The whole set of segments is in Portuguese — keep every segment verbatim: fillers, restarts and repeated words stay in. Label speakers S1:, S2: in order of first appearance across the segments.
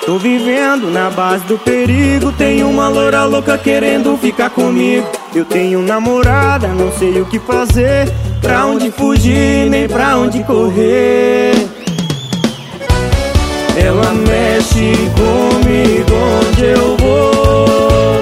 S1: Tô vivendo na base do perigo. Tem uma loira louca querendo ficar comigo. Eu tenho namorada, não sei o que fazer, pra onde fugir, nem pra onde correr. Ela mexe comigo onde eu vou.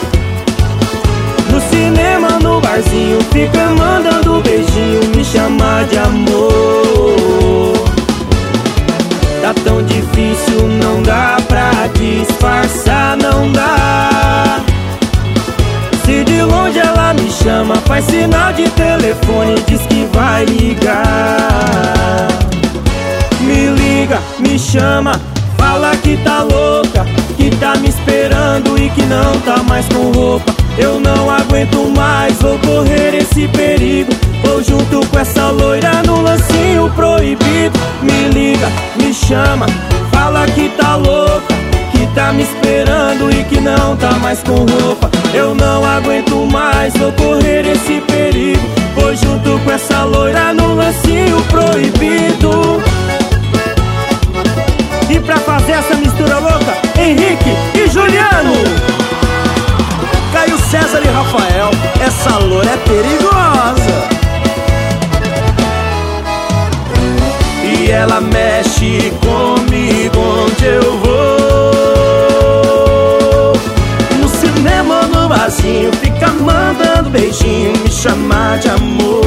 S1: No cinema, no barzinho, fica mandando beijinho, me chama de amor. Tá tão difícil, não dá pra disfarçar, não dá. Se de longe ela me chama, faz sinal de telefone, diz que vai ligar. Me liga, me chama, fala que tá louca, que tá me esperando e que não tá mais com roupa. Eu não aguento mais, vou correr esse perigo. Vou junto com essa loira no lancinho proibido. Me liga, me chama, fala que tá louca, que tá me esperando e que não tá mais com roupa. Eu não aguento mais, vou correr esse perigo. Vou junto com essa loira no lancinho proibido. E pra fazer essa mistura louca, Henrique e Juliano,
S2: Caio César e Rafael, essa loira é perigosa.
S1: E ela mexe comigo onde eu vou.
S2: No cinema, no barzinho, fica mandando beijinho, me chama de amor.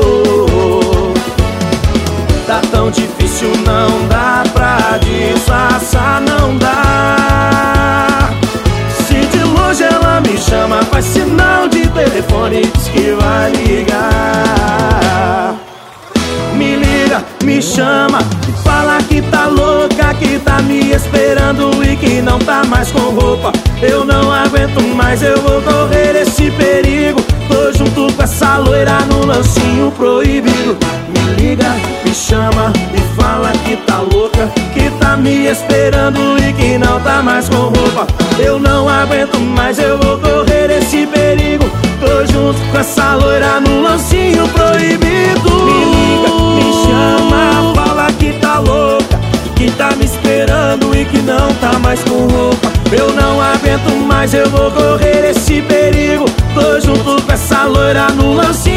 S1: Tá tão difícil, não dá pra disfarçar, não dá.
S2: Se de longe ela me chama, faz sinal de telefone, diz que vai ligar.
S1: Me liga, me chama, fala que tá louca, que tá me esperando e que não tá mais com roupa. Eu não aguento mais, eu vou correr esse perigo. Tô junto com essa loira no lancinho proibido. Me liga, me chama e fala que tá louca, que tá me esperando e que não tá mais com roupa. Eu não aguento mais, eu vou correr esse perigo. Tô junto com essa loira no lancinho proibido. Me liga, me chama, fala que tá louca, que tá me esperando e que não tá mais com roupa. Eu não aguento mais, eu vou correr esse perigo. Tô junto com essa loira no lancinho